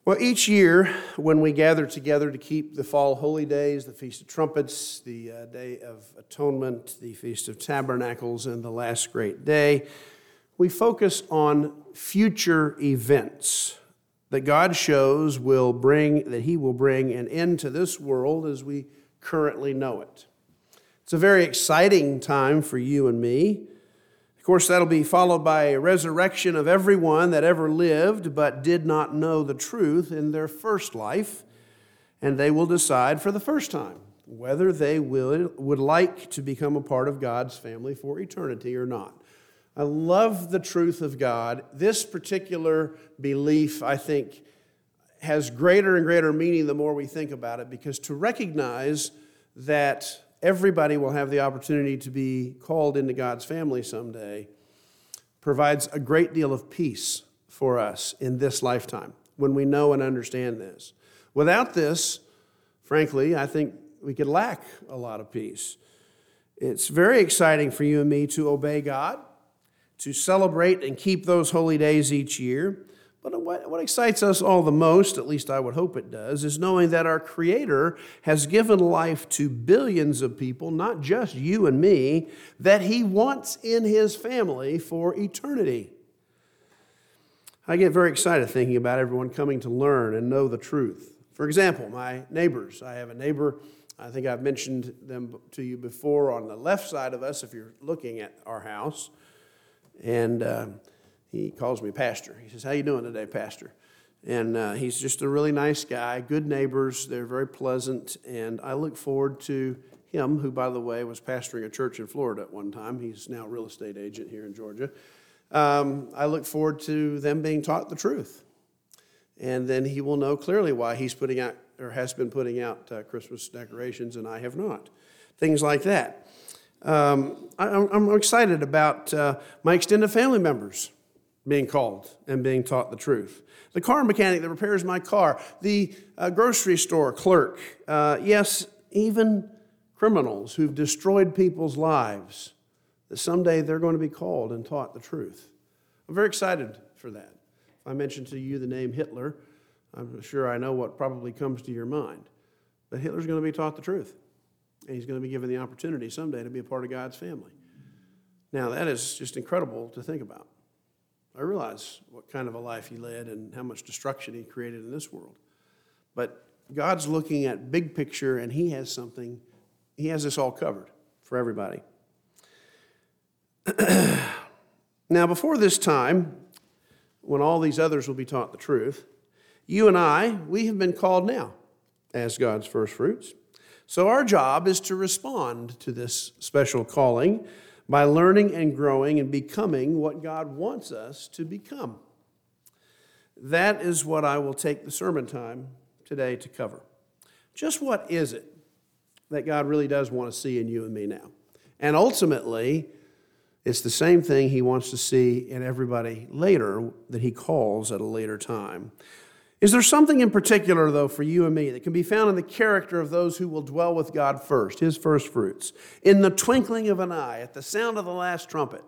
Well, each year when we gather together to keep the fall holy days, the Feast of Trumpets, the Day of Atonement, the Feast of Tabernacles, and the last great day, we focus on future events that God shows that He will bring an end to this world as we currently know it. It's a very exciting time for you and me. Of course, that'll be followed by a resurrection of everyone that ever lived but did not know the truth in their first life, and they will decide for the first time whether they would like to become a part of God's family for eternity or not. I love the truth of God. This particular belief, I think, has greater and greater meaning the more we think about it, because to recognize that everybody will have the opportunity to be called into God's family someday provides a great deal of peace for us in this lifetime when we know and understand this. Without this, frankly, I think we could lack a lot of peace. It's very exciting for you and me to obey God, to celebrate and keep those holy days each year. But what excites us all the most, at least I would hope it does, is knowing that our Creator has given life to billions of people, not just you and me, that He wants in His family for eternity. I get very excited thinking about everyone coming to learn and know the truth. For example, my neighbors. I have a neighbor, I think I've mentioned them to you before, on the left side of us if you're looking at our house. And he calls me Pastor. He says, "How you doing today, Pastor?" And he's just a really nice guy, good neighbors. They're very pleasant, and I look forward to him, who, by the way, was pastoring a church in Florida at one time. He's now a real estate agent here in Georgia. I look forward to them being taught the truth. And then he will know clearly why he's putting out, or has been putting out, Christmas decorations, and I have not. Things like that. I'm excited about my extended family members being called and being taught the truth. The car mechanic that repairs my car, the grocery store clerk, yes, even criminals who've destroyed people's lives, that someday they're going to be called and taught the truth. I'm very excited for that. If I mention to you the name Hitler, I'm sure I know what probably comes to your mind. But Hitler's going to be taught the truth, and he's going to be given the opportunity someday to be a part of God's family. Now, that is just incredible to think about. I realize what kind of a life he led and how much destruction he created in this world. But God's looking at big picture, and He has this all covered for everybody. Now, before this time, when all these others will be taught the truth, you and I, we have been called now as God's first fruits. So our job is to respond to this special calling by learning and growing and becoming what God wants us to become. That is what I will take the sermon time today to cover. Just what is it that God really does want to see in you and me now? And ultimately, it's the same thing He wants to see in everybody later that He calls at a later time. Is there something in particular, though, for you and me that can be found in the character of those who will dwell with God first, His first fruits, in the twinkling of an eye, at the sound of the last trumpet?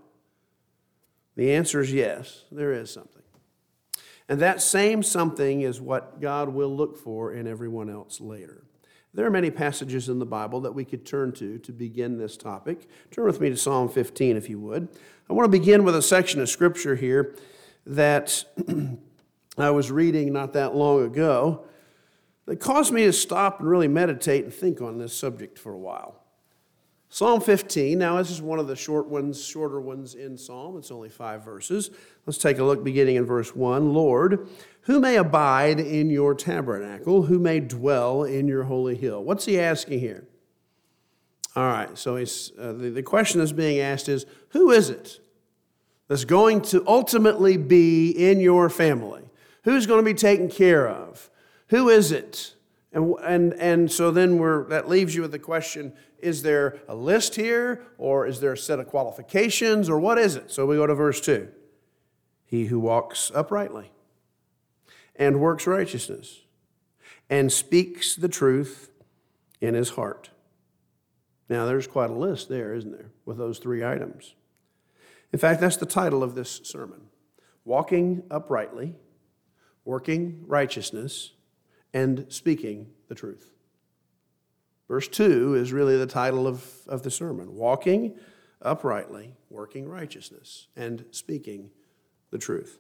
The answer is yes, there is something. And that same something is what God will look for in everyone else later. There are many passages in the Bible that we could turn to begin this topic. Turn with me to Psalm 15, if you would. I want to begin with a section of Scripture here that I was reading not that long ago that caused me to stop and really meditate and think on this subject for a while. Psalm 15, now this is one of the shorter ones in Psalm. It's only 5 verses. Let's take a look beginning in verse 1. Lord, who may abide in your tabernacle? Who may dwell in your holy hill? What's he asking here? All right, so the question that's being asked is, who is it that's going to ultimately be in your family? Who's going to be taken care of? Who is it? And so then that leaves you with the question, is there a list here, or is there a set of qualifications, or what is it? So we go to verse 2. He who walks uprightly and works righteousness and speaks the truth in his heart. Now, there's quite a list there, isn't there, with those 3 items. In fact, that's the title of this sermon. Walking uprightly, working righteousness, and speaking the truth. Verse 2 is really the title of the sermon. Walking uprightly, working righteousness, and speaking the truth.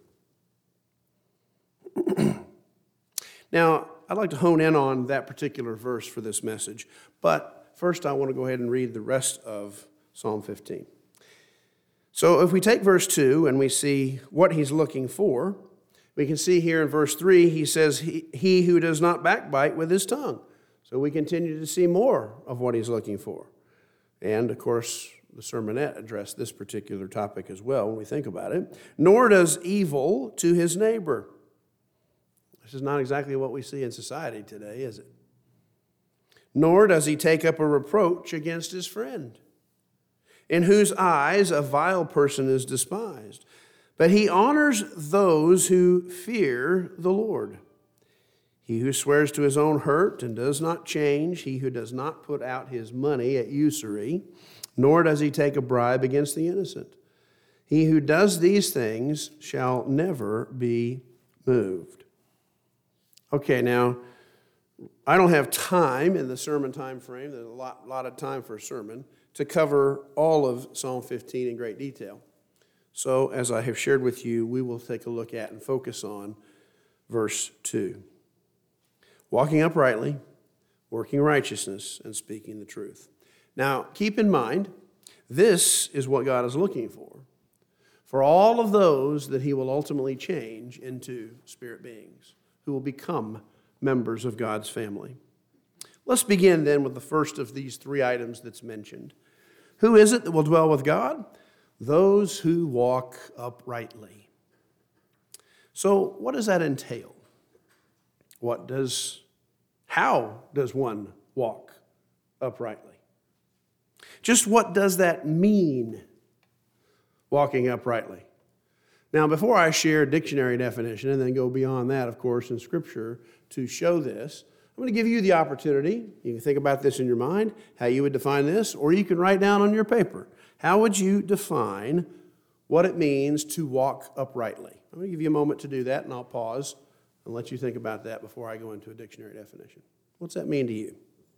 Now, I'd like to hone in on that particular verse for this message, but first I want to go ahead and read the rest of Psalm 15. So if we take verse 2 and we see what he's looking for, we can see here in verse 3, he says, he who does not backbite with his tongue. So we continue to see more of what he's looking for. And, of course, the sermonette addressed this particular topic as well when we think about it. Nor does evil to his neighbor. This is not exactly what we see in society today, is it? Nor does he take up a reproach against his friend, in whose eyes a vile person is despised. But he honors those who fear the Lord. He who swears to his own hurt and does not change, he who does not put out his money at usury, nor does he take a bribe against the innocent. He who does these things shall never be moved. Okay, now, I don't have time in the sermon time frame, there's a lot of time for a sermon, to cover all of Psalm 15 in great detail. So, as I have shared with you, we will take a look at and focus on verse 2. Walking uprightly, working righteousness, and speaking the truth. Now, keep in mind, this is what God is looking for all of those that he will ultimately change into spirit beings who will become members of God's family. Let's begin then with the first of these three items that's mentioned. Who is it that will dwell with God? Those who walk uprightly. So, what does that entail? How does one walk uprightly? Just what does that mean, walking uprightly? Now, before I share a dictionary definition and then go beyond that, of course, in Scripture to show this, I'm going to give you the opportunity. You can think about this in your mind, how you would define this, or you can write down on your paper. How would you define what it means to walk uprightly? I'm going to give you a moment to do that, and I'll pause and let you think about that before I go into a dictionary definition. What's that mean to you?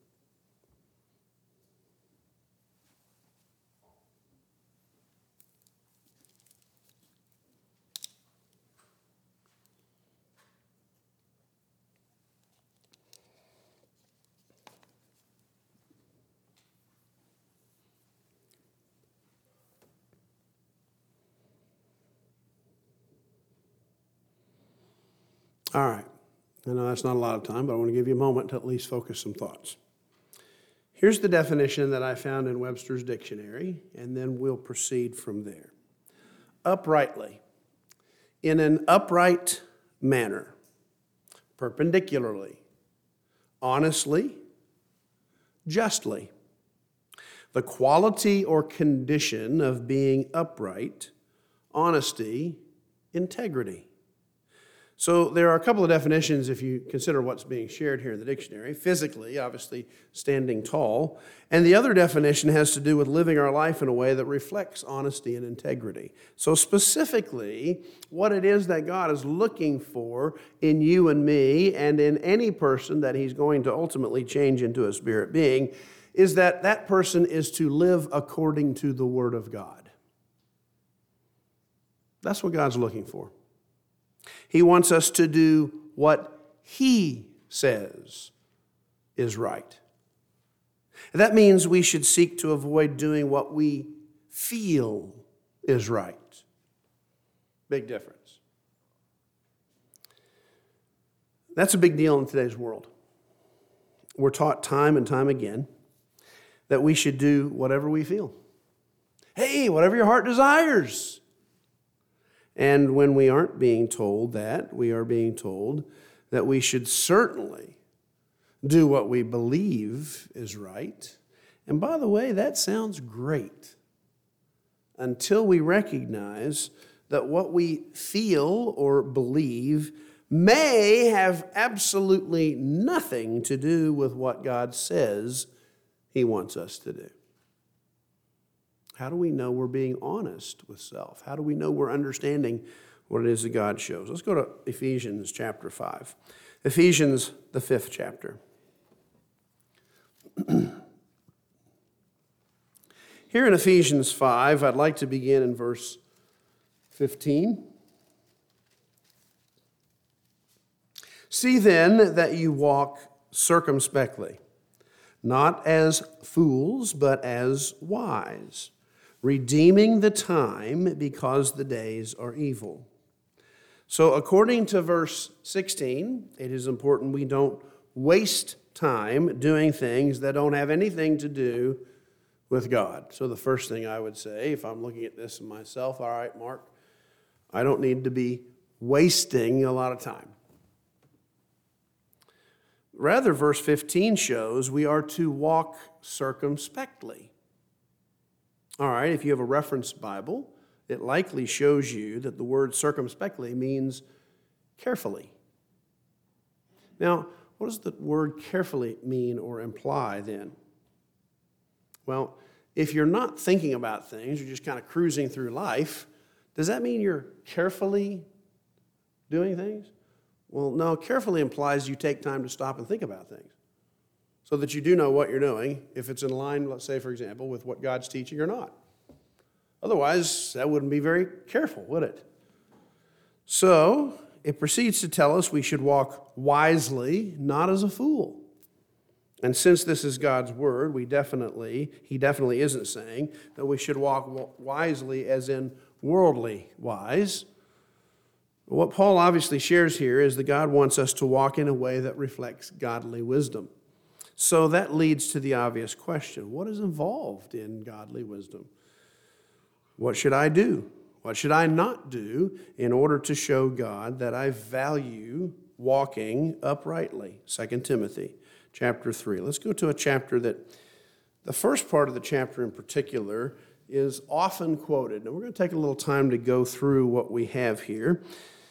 All right. I know that's not a lot of time, but I want to give you a moment to at least focus some thoughts. Here's the definition that I found in Webster's dictionary, and then we'll proceed from there. Uprightly, in an upright manner, perpendicularly, honestly, justly. The quality or condition of being upright, honesty, integrity. So there are a couple of definitions if you consider what's being shared here in the dictionary. Physically, obviously, standing tall. And the other definition has to do with living our life in a way that reflects honesty and integrity. So specifically, what it is that God is looking for in you and me and in any person that he's going to ultimately change into a spirit being is that that person is to live according to the Word of God. That's what God's looking for. He wants us to do what he says is right. That means we should seek to avoid doing what we feel is right. Big difference. That's a big deal in today's world. We're taught time and time again that we should do whatever we feel. Hey, whatever your heart desires. And when we aren't being told that, we are being told that we should certainly do what we believe is right. And by the way, that sounds great until we recognize that what we feel or believe may have absolutely nothing to do with what God says he wants us to do. How do we know we're being honest with self? How do we know we're understanding what it is that God shows. Let's go to Ephesians chapter 5. Ephesians, the 5th chapter. Here in Ephesians 5, I'd like to begin in verse 15. See then that you walk circumspectly, not as fools, but as wise, redeeming the time because the days are evil. So according to verse 16, it is important we don't waste time doing things that don't have anything to do with God. So the first thing I would say, if I'm looking at this in myself, all right, Mark, I don't need to be wasting a lot of time. Rather, verse 15 shows we are to walk circumspectly. All right, if you have a reference Bible, it likely shows you that the word circumspectly means carefully. Now, what does the word carefully mean or imply then? Well, if you're not thinking about things, you're just kind of cruising through life, does that mean you're carefully doing things? Well, no, carefully implies you take time to stop and think about things so that you do know what you're doing, if it's in line, let's say, for example, with what God's teaching or not. Otherwise, that wouldn't be very careful, would it? So, it proceeds to tell us we should walk wisely, not as a fool. And since this is God's word, he definitely isn't saying that we should walk wisely as in worldly wise. What Paul obviously shares here is that God wants us to walk in a way that reflects godly wisdom. So that leads to the obvious question: what is involved in godly wisdom? What should I do? What should I not do in order to show God that I value walking uprightly? 2 Timothy chapter 3. Let's go to a chapter that the first part of the chapter in particular is often quoted. And we're going to take a little time to go through what we have here.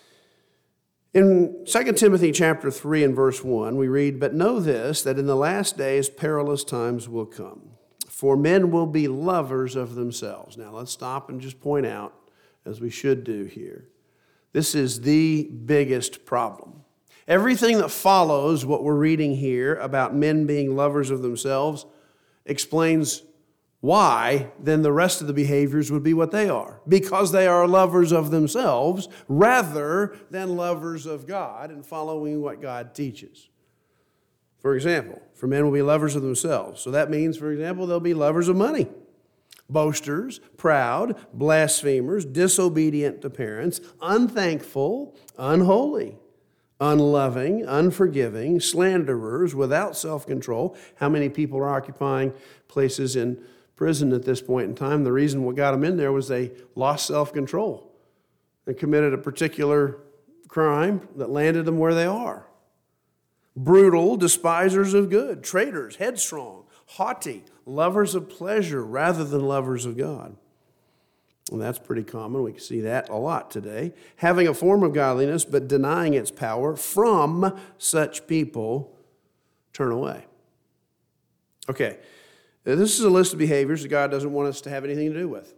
In 2 Timothy chapter 3 and verse 1, we read, "But know this, that in the last days perilous times will come. For men will be lovers of themselves." Now let's stop and just point out, as we should do here, this is the biggest problem. Everything that follows what we're reading here about men being lovers of themselves explains why then the rest of the behaviors would be what they are. Because they are lovers of themselves rather than lovers of God and following what God teaches. For example, for men will be lovers of themselves. So that means, for example, they'll be lovers of money. Boasters, proud, blasphemers, disobedient to parents, unthankful, unholy, unloving, unforgiving, slanderers, without self-control. How many people are occupying places in prison at this point in time? The reason what got them in there was they lost self-control and committed a particular crime that landed them where they are. Brutal, despisers of good, traitors, headstrong, haughty, lovers of pleasure rather than lovers of God. And that's pretty common. We can see that a lot today. Having a form of godliness but denying its power, from such people turn away. Okay, this is a list of behaviors that God doesn't want us to have anything to do with.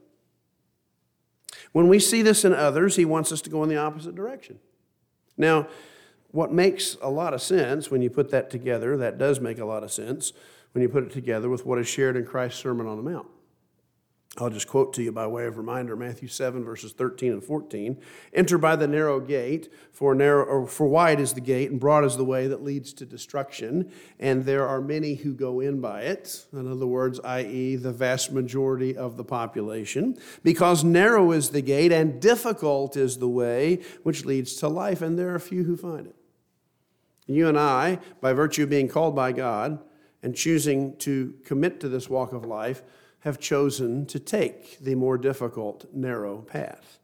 When we see this in others, he wants us to go in the opposite direction. Now, what makes a lot of sense when you put that together, that does make a lot of sense when you put it together with what is shared in Christ's Sermon on the Mount. I'll just quote to you by way of reminder, Matthew 7, verses 13 and 14. "Enter by the narrow gate, for wide is the gate, and broad is the way that leads to destruction, and there are many who go in by it." In other words, i.e., the vast majority of the population. "Because narrow is the gate, and difficult is the way which leads to life, and there are few who find it." You and I, by virtue of being called by God and choosing to commit to this walk of life, have chosen to take the more difficult, narrow path.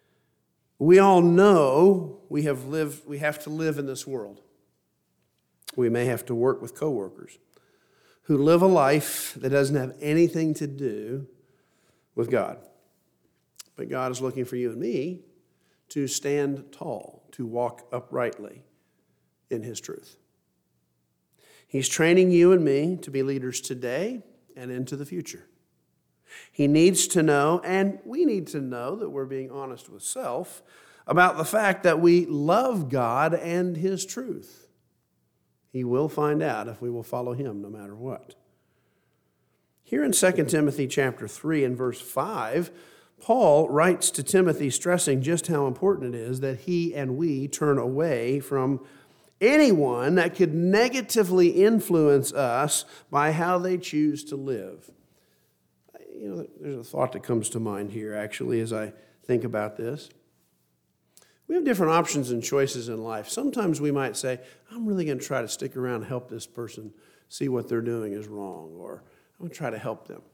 We all know we have to live in this world. We may have to work with coworkers who live a life that doesn't have anything to do with God. But God is looking for you and me to stand tall, to walk uprightly in his truth. He's training you and me to be leaders today and into the future. He needs to know, and we need to know, that we're being honest with self about the fact that we love God and His truth. He will find out if we will follow Him no matter what. Here in 2 Timothy chapter 3 and verse 5, Paul writes to Timothy stressing just how important it is that he and we turn away from anyone that could negatively influence us by how they choose to live. There's a thought that comes to mind here, actually, as I think about this. We have different options and choices in life. Sometimes we might say, I'm really going to try to stick around and help this person see what they're doing is wrong, or I'm going to try to help them.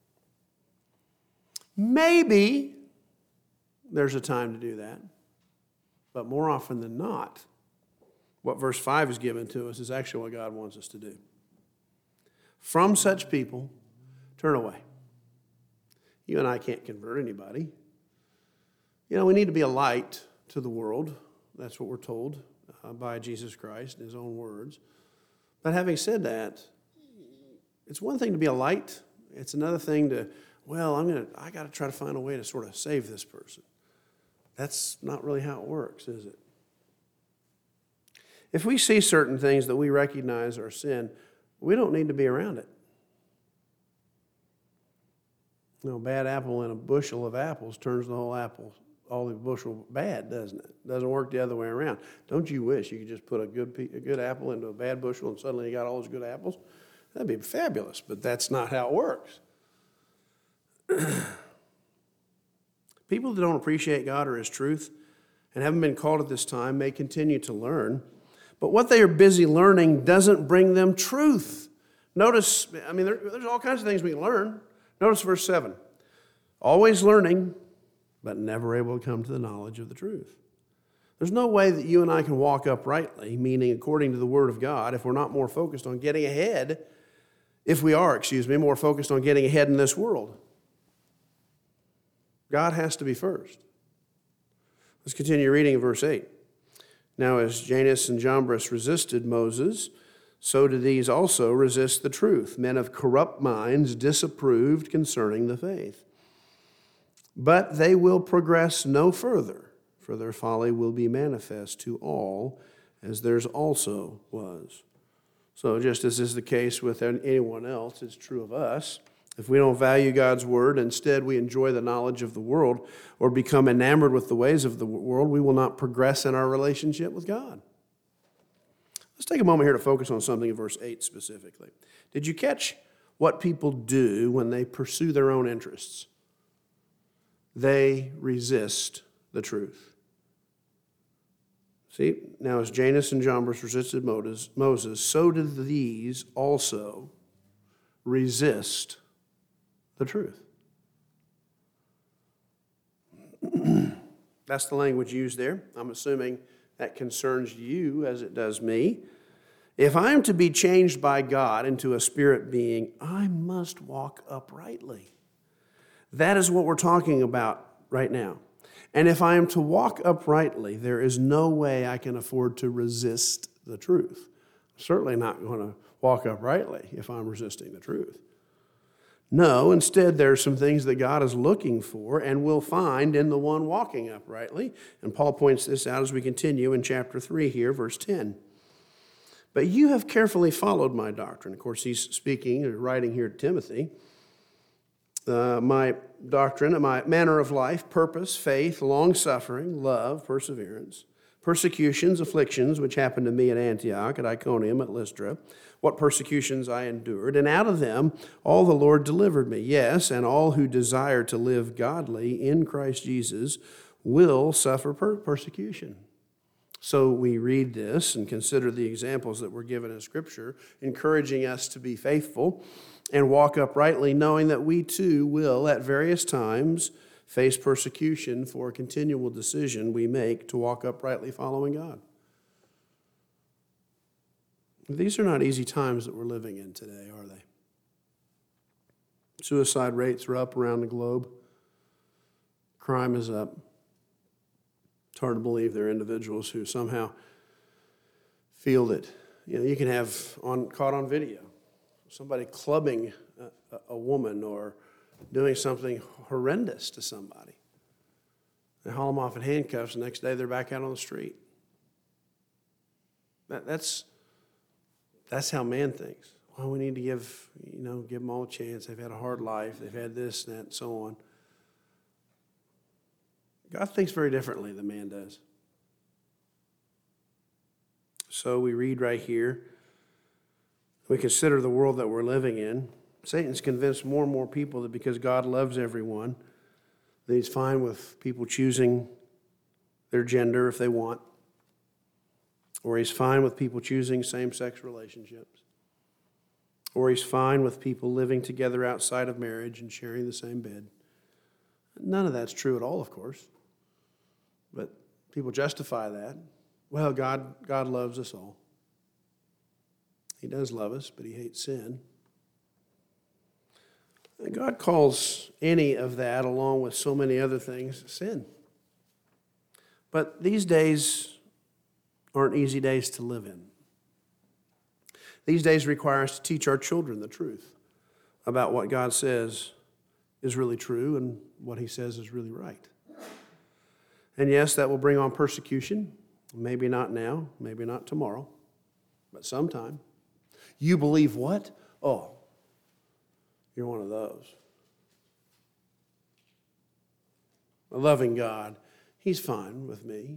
Maybe there's a time to do that, but more often than not, what verse 5 is given to us is actually what God wants us to do. From such people, turn away. You and I can't convert anybody. We need to be a light to the world. That's what we're told by Jesus Christ in His own words. But having said that, it's one thing to be a light. It's another thing to, I got to try to find a way to sort of save this person. That's not really how it works, is it? If we see certain things that we recognize are sin, we don't need to be around it. A bad apple in a bushel of apples turns the whole apple, all the bushel bad, doesn't it? It doesn't work the other way around. Don't you wish you could just put a good apple into a bad bushel and suddenly you got all those good apples? That'd be fabulous, but that's not how it works. People that don't appreciate God or His truth and haven't been called at this time may continue to learn, but what they are busy learning doesn't bring them truth. Notice, there's all kinds of things we can learn. Notice verse 7. Always learning, but never able to come to the knowledge of the truth. There's no way that you and I can walk uprightly, meaning according to the Word of God, if we're not more focused on getting ahead, more focused on getting ahead in this world. God has to be first. Let's continue reading in verse 8. Now, as Jannes and Jambres resisted Moses, so do these also resist the truth. Men of corrupt minds disapproved concerning the faith. But they will progress no further, for their folly will be manifest to all, as theirs also was. So just as is the case with anyone else, it's true of us. If we don't value God's word, instead we enjoy the knowledge of the world or become enamored with the ways of the world, we will not progress in our relationship with God. Let's take a moment here to focus on something in verse 8 specifically. Did you catch what people do when they pursue their own interests? They resist the truth. See, now as Jannes and Jambres resisted Moses, so did these also resist the truth. That's the language used there. I'm assuming that concerns you as it does me. If I am to be changed by God into a spirit being, I must walk uprightly. That is what we're talking about right now. And if I am to walk uprightly, there is no way I can afford to resist the truth. I'm certainly not going to walk uprightly if I'm resisting the truth. No, instead, there are some things that God is looking for and will find in the one walking uprightly. And Paul points this out as we continue in chapter 3 here, verse 10. But you have carefully followed my doctrine. Of course, he's speaking or writing here to Timothy. My doctrine, my manner of life, purpose, faith, long-suffering, love, perseverance, persecutions, afflictions, which happened to me at Antioch, at Iconium, at Lystra, what persecutions I endured, and out of them all the Lord delivered me. Yes, and all who desire to live godly in Christ Jesus will suffer persecution. So we read this and consider the examples that were given in Scripture, encouraging us to be faithful and walk uprightly, knowing that we too will, at various times, face persecution for a continual decision we make to walk uprightly following God. These are not easy times that we're living in today, are they? Suicide rates are up around the globe. Crime is up. It's hard to believe there are individuals who somehow feel that, you can have caught on video somebody clubbing a woman or doing something horrendous to somebody. They haul them off in handcuffs. The next day they're back out on the street. That's how man thinks. Well, we need to give them all a chance. They've had a hard life. They've had this, that, and so on. God thinks very differently than man does. So we read right here, we consider the world that we're living in. Satan's convinced more and more people that because God loves everyone, that he's fine with people choosing their gender if they want, or he's fine with people choosing same-sex relationships, or he's fine with people living together outside of marriage and sharing the same bed. None of that's true at all, of course, but people justify that. Well, God loves us all. He does love us, but he hates sin. And God calls any of that, along with so many other things, sin. But these days aren't easy days to live in. These days require us to teach our children the truth about what God says is really true and what he says is really right. And yes, that will bring on persecution. Maybe not now, maybe not tomorrow, but sometime. You believe what? Oh, you're one of those. A loving God, he's fine with me.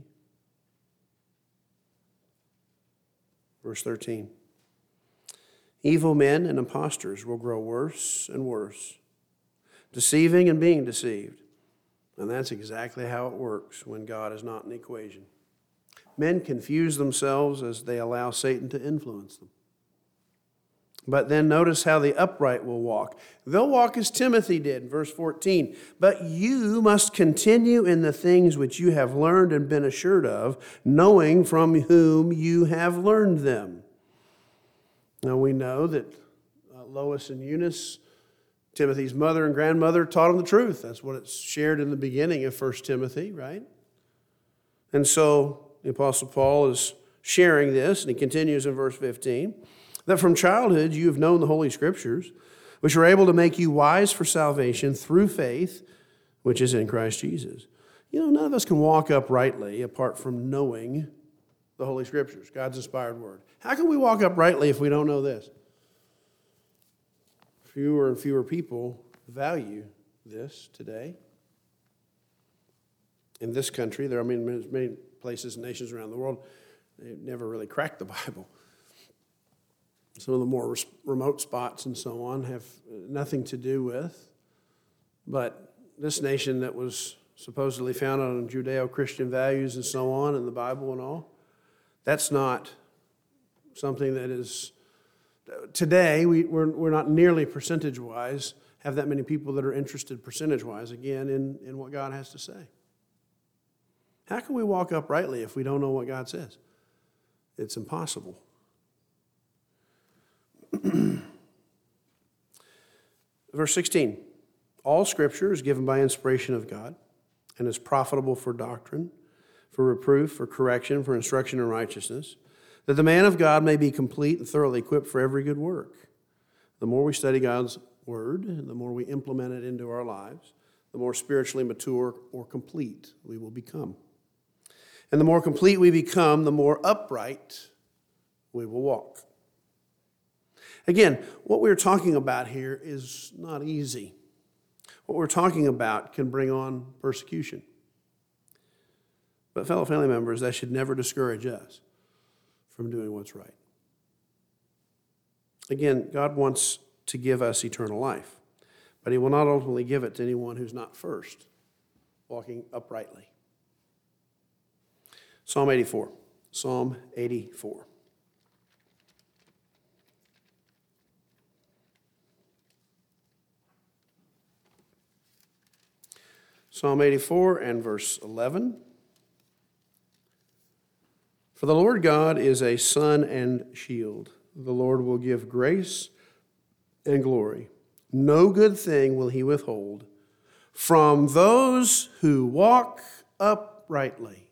Verse 13. Evil men and impostors will grow worse and worse, deceiving and being deceived. And that's exactly how it works when God is not in the equation. Men confuse themselves as they allow Satan to influence them. But then notice how the upright will walk. They'll walk as Timothy did, verse 14. But you must continue in the things which you have learned and been assured of, knowing from whom you have learned them. Now we know that Lois and Eunice, Timothy's mother and grandmother, taught him the truth. That's what it's shared in the beginning of 1 Timothy, right? And so the Apostle Paul is sharing this, and he continues in verse 15, that from childhood you have known the Holy Scriptures, which are able to make you wise for salvation through faith, which is in Christ Jesus. None of us can walk uprightly apart from knowing the Holy Scriptures, God's inspired word. How can we walk uprightly if we don't know this? Fewer and fewer people value this today. In this country, there are many places and nations around the world, they've never really cracked the Bible. Some of the more remote spots and so on have nothing to do with. But this nation that was supposedly founded on Judeo-Christian values and so on, and the Bible and all, that's not something that is... Today, we're not nearly percentage-wise have that many people that are interested percentage-wise, again, in what God has to say. How can we walk uprightly if we don't know what God says? It's impossible. Verse 16, all Scripture is given by inspiration of God and is profitable for doctrine, for reproof, for correction, for instruction in righteousness, that the man of God may be complete and thoroughly equipped for every good work. The more we study God's word, and the more we implement it into our lives, the more spiritually mature or complete we will become. And the more complete we become, the more upright we will walk. Again, what we're talking about here is not easy. What we're talking about can bring on persecution. But fellow family members, that should never discourage us from doing what's right. Again, God wants to give us eternal life, but he will not ultimately give it to anyone who's not first walking uprightly. Psalm 84. Psalm 84. Psalm 84 and verse 11. For the Lord God is a sun and shield. The Lord will give grace and glory. No good thing will he withhold from those who walk uprightly.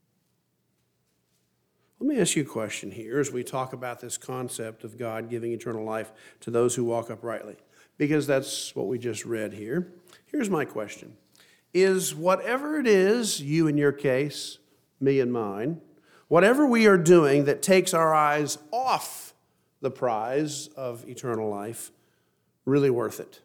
Let me ask you a question here as we talk about this concept of God giving eternal life to those who walk uprightly, because that's what we just read here. Here's my question. is whatever it is, you in your case, me and mine, whatever we are doing that takes our eyes off the prize of eternal life, really worth it?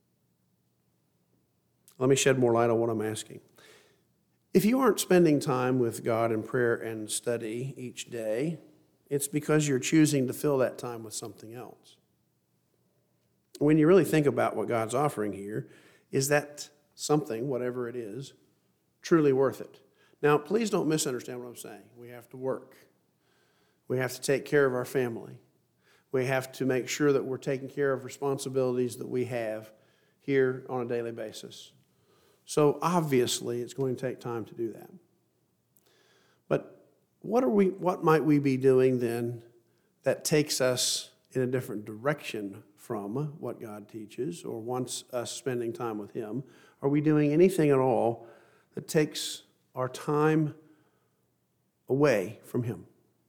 Let me shed more light on what I'm asking. If you aren't spending time with God in prayer and study each day, it's because you're choosing to fill that time with something else. When you really think about what God's offering here, is that something, whatever it is, truly worth it? Now, please don't misunderstand what I'm saying. We have to work. We have to take care of our family. We have to make sure that we're taking care of responsibilities that we have here on a daily basis. So obviously, it's going to take time to do that. But what might we be doing then that takes us in a different direction from what God teaches or wants us spending time with Him? Are we doing anything at all that takes our time away from Him?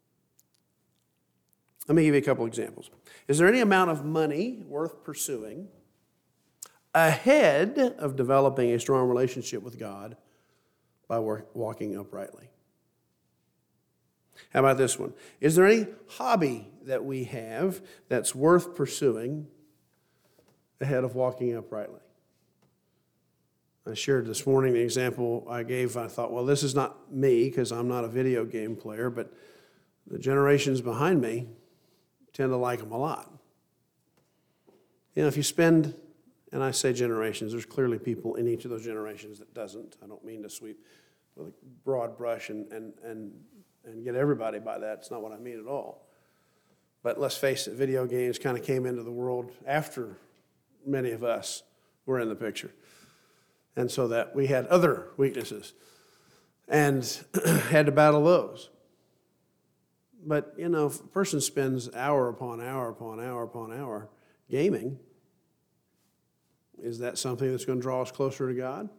Let me give you a couple examples. Is there any amount of money worth pursuing ahead of developing a strong relationship with God by walking uprightly? How about this one? Is there any hobby that we have that's worth pursuing ahead of walking uprightly? I shared this morning the example I gave. I thought, well, this is not me because I'm not a video game player, but the generations behind me tend to like them a lot. You know, if you spend, and I say generations, there's clearly people in each of those generations that doesn't. I don't mean to sweep with a broad brush and get everybody by that. It's not what I mean at all. But let's face it, video games kind of came into the world after many of us were in the picture. And so that we had other weaknesses and had to battle those. But, you know, if a person spends hour upon hour upon hour upon hour gaming, is that something that's going to draw us closer to God?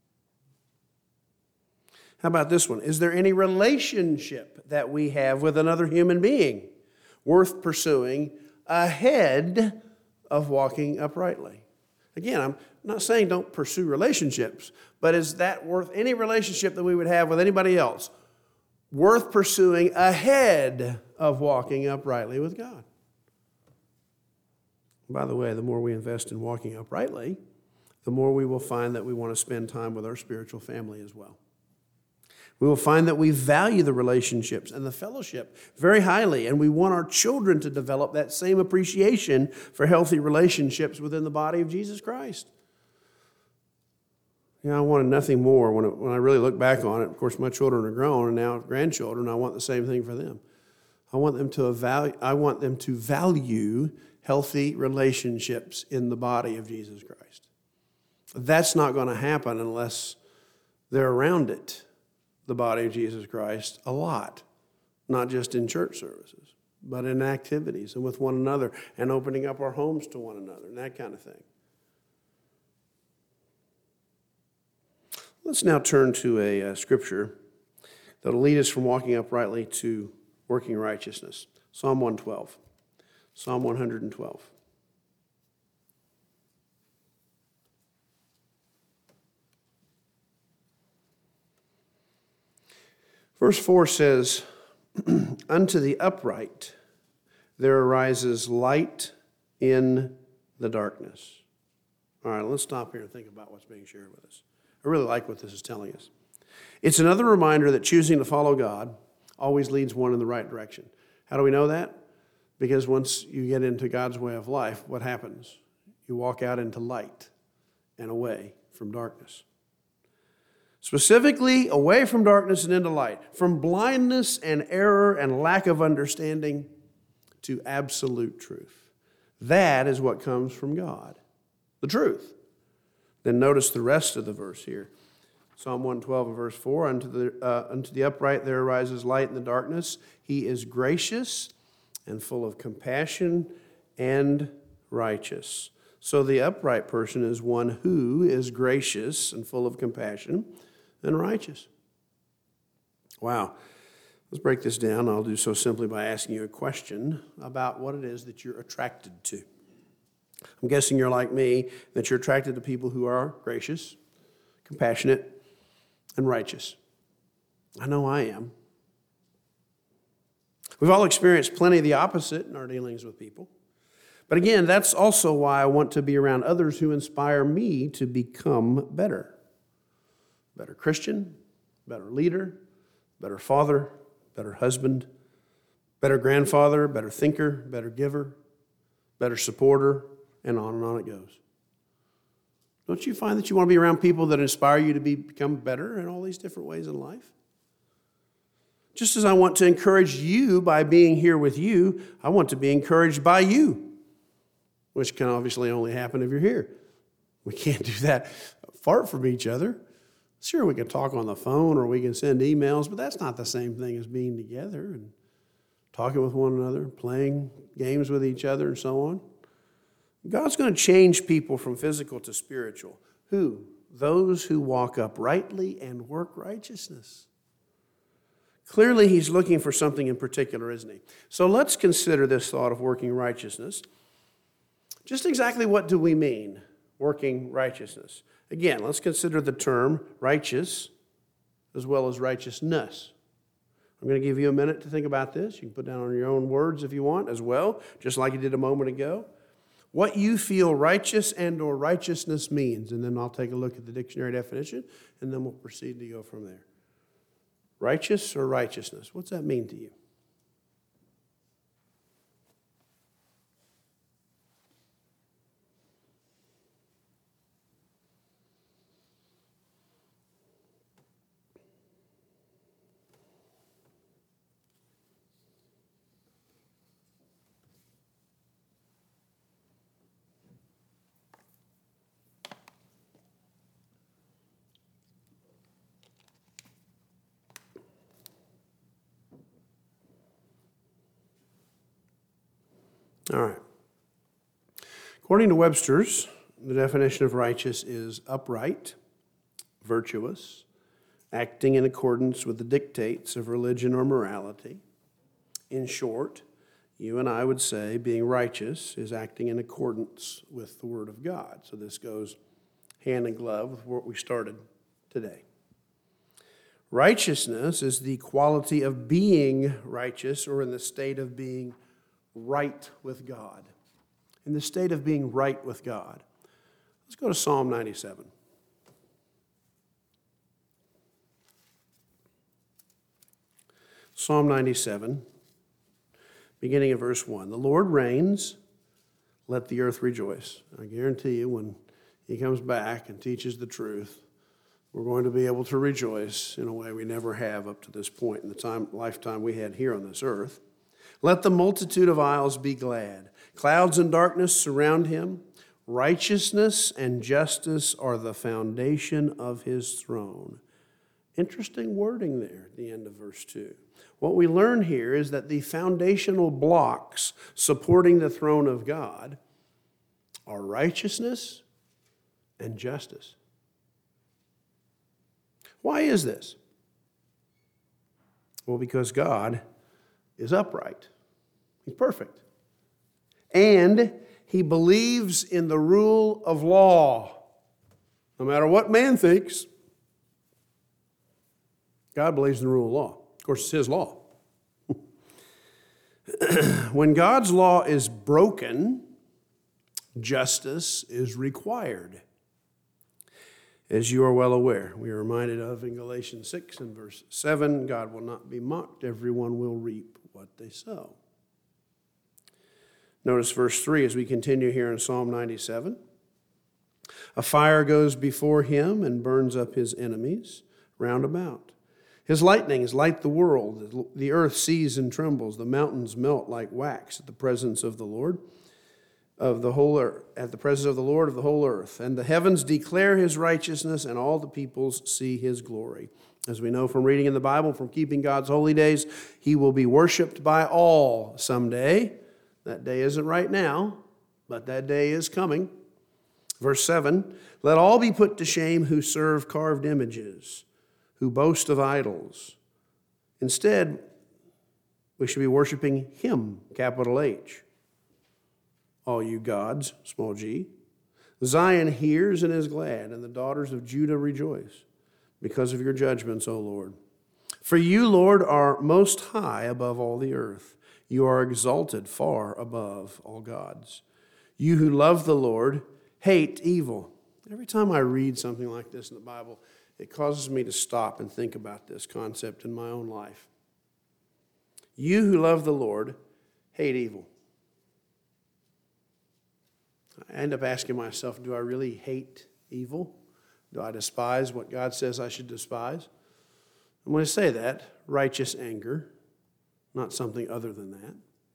How about this one? Is there any relationship that we have with another human being worth pursuing ahead of walking uprightly? Again, I'm not saying don't pursue relationships, but is that worth any relationship that we would have with anybody else worth pursuing ahead of walking uprightly with God? By the way, the more we invest in walking uprightly, the more we will find that we want to spend time with our spiritual family as well. We will find that we value the relationships and the fellowship very highly, and we want our children to develop that same appreciation for healthy relationships within the body of Jesus Christ. You know, I wanted nothing more when I really look back on it. Of course, my children are grown and now grandchildren. I want the same thing for them. I want them to value healthy relationships in the body of Jesus Christ. That's not going to happen unless they're around it, the body of Jesus Christ, a lot, not just in church services, but in activities and with one another and opening up our homes to one another and that kind of thing. Let's now turn to a scripture that will lead us from walking uprightly to working righteousness. Psalm 112. Psalm 112. Verse 4 says, "Unto the upright there arises light in the darkness." All right, let's stop here and think about what's being shared with us. I really like what this is telling us. It's another reminder that choosing to follow God always leads one in the right direction. How do we know that? Because once you get into God's way of life, what happens? You walk out into light and away from darkness. Specifically, away from darkness and into light. From blindness and error and lack of understanding to absolute truth. That is what comes from God. The truth. Then notice the rest of the verse here. Psalm 112 and verse 4, unto the upright there arises light in the darkness. He is gracious and full of compassion and righteous. So the upright person is one who is gracious and full of compassion and righteous. Wow. Let's break this down. I'll do so simply by asking you a question about what it is that you're attracted to. I'm guessing you're like me, that you're attracted to people who are gracious, compassionate, and righteous. I know I am. We've all experienced plenty of the opposite in our dealings with people. But again, that's also why I want to be around others who inspire me to become better. Better Christian, better leader, better father, better husband, better grandfather, better thinker, better giver, better supporter, and on it goes. Don't you find that you want to be around people that inspire you to become better in all these different ways in life? Just as I want to encourage you by being here with you, I want to be encouraged by you, which can obviously only happen if you're here. We can't do that apart from each other. Sure, we can talk on the phone or we can send emails, but that's not the same thing as being together and talking with one another, playing games with each other, and so on. God's going to change people from physical to spiritual. Who? Those who walk uprightly and work righteousness. Clearly, he's looking for something in particular, isn't he? So let's consider this thought of working righteousness. Just exactly what do we mean, working righteousness? Again, let's consider the term righteous as well as righteousness. I'm going to give you a minute to think about this. You can put down on your own words if you want as well, just like you did a moment ago. What you feel righteous and or righteousness means, and then I'll take a look at the dictionary definition, and then we'll proceed to go from there. Righteous or righteousness? What's that mean to you? All right. According to Webster's, the definition of righteous is upright, virtuous, acting in accordance with the dictates of religion or morality. In short, you and I would say being righteous is acting in accordance with the Word of God. So this goes hand in glove with what we started today. Righteousness is the quality of being righteous or in the state of being right with God. In the state of being right with God. Let's go to Psalm 97. Psalm 97, beginning of verse 1. The Lord reigns, let the earth rejoice. I guarantee you when he comes back and teaches the truth, we're going to be able to rejoice in a way we never have up to this point in the lifetime we had here on this earth. Let the multitude of isles be glad. Clouds and darkness surround him. Righteousness and justice are the foundation of his throne. Interesting wording there at the end of verse 2. What we learn here is that the foundational blocks supporting the throne of God are righteousness and justice. Why is this? Well, because God is upright. He's perfect. And he believes in the rule of law. No matter what man thinks, God believes in the rule of law. Of course, it's his law. When God's law is broken, justice is required. As you are well aware, we are reminded of in Galatians 6 and verse 7, God will not be mocked. Everyone will reap what they sow. Notice verse 3 as we continue here in Psalm 97. A fire goes before him and burns up his enemies round about. His lightnings light the world. The earth sees and trembles. The mountains melt like wax at the presence of the Lord of the whole earth, at the presence of the Lord of the whole earth. And the heavens declare his righteousness, and all the peoples see his glory. As we know from reading in the Bible, from keeping God's holy days, he will be worshiped by all someday. That day isn't right now, but that day is coming. Verse 7, let all be put to shame who serve carved images, who boast of idols. Instead, we should be worshiping him, capital H. All you gods, small g, Zion hears and is glad, and the daughters of Judah rejoice because of your judgments, O Lord. For you, Lord, are most high above all the earth. You are exalted far above all gods. You who love the Lord hate evil. Every time I read something like this in the Bible, it causes me to stop and think about this concept in my own life. You who love the Lord hate evil. I end up asking myself, do I really hate evil? Do I despise what God says I should despise? And when I say that, righteous anger, not something other than that.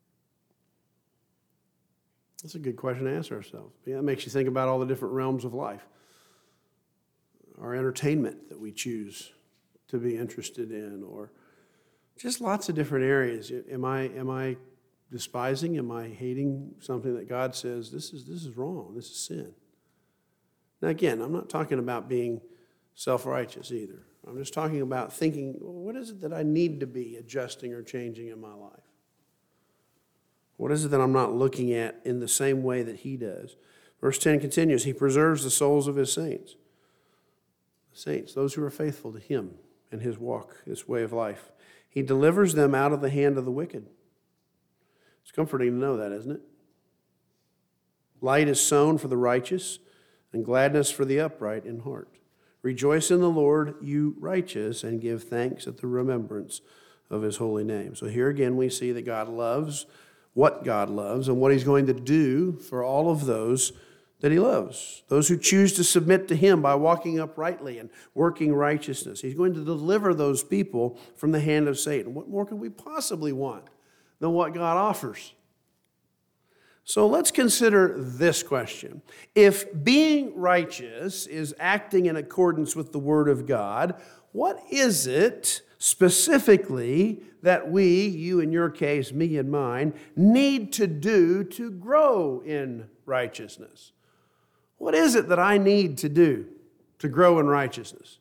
That's a good question to ask ourselves. Yeah, it makes you think about all the different realms of life. Our entertainment that we choose to be interested in, or just lots of different areas. Am I despising? Am I hating something that God says, this is wrong, this is sin? Now again, I'm not talking about being self-righteous either. I'm just talking about thinking, well, what is it that I need to be adjusting or changing in my life? What is it that I'm not looking at in the same way that he does? Verse 10 continues, he preserves the souls of his saints. The saints, those who are faithful to him and his walk, this way of life. He delivers them out of the hand of the wicked. It's comforting to know that, isn't it? Light is sown for the righteous, and gladness for the upright in heart. Rejoice in the Lord, you righteous, and give thanks at the remembrance of his holy name. So here again we see that God loves what God loves and what he's going to do for all of those that he loves, those who choose to submit to him by walking uprightly and working righteousness. He's going to deliver those people from the hand of Satan. What more could we possibly want than what God offers? So let's consider this question. If being righteous is acting in accordance with the Word of God, what is it specifically that we, you in your case, me and mine, need to do to grow in righteousness? What is it that I need to do to grow in righteousness?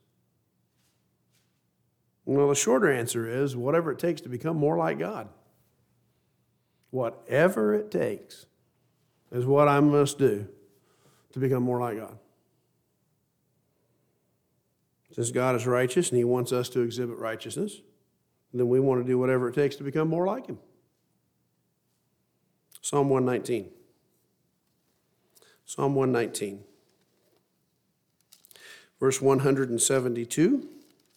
Well, the shorter answer is whatever it takes to become more like God. Whatever it takes is what I must do to become more like God. Since God is righteous and he wants us to exhibit righteousness, then we want to do whatever it takes to become more like him. Psalm 119. Psalm 119. Verse 172.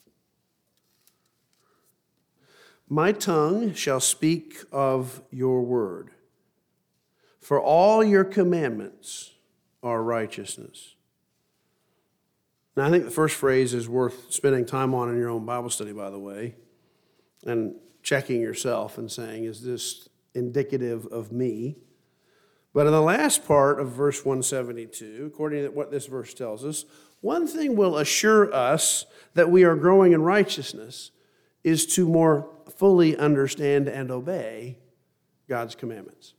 My tongue shall speak of your word, for all your commandments are righteousness. Now, I think the first phrase is worth spending time on in your own Bible study, by the way, and checking yourself and saying, is this indicative of me? But in the last part of verse 172, according to what this verse tells us, one thing will assure us that we are growing in righteousness is to more fully understand and obey God's commandments.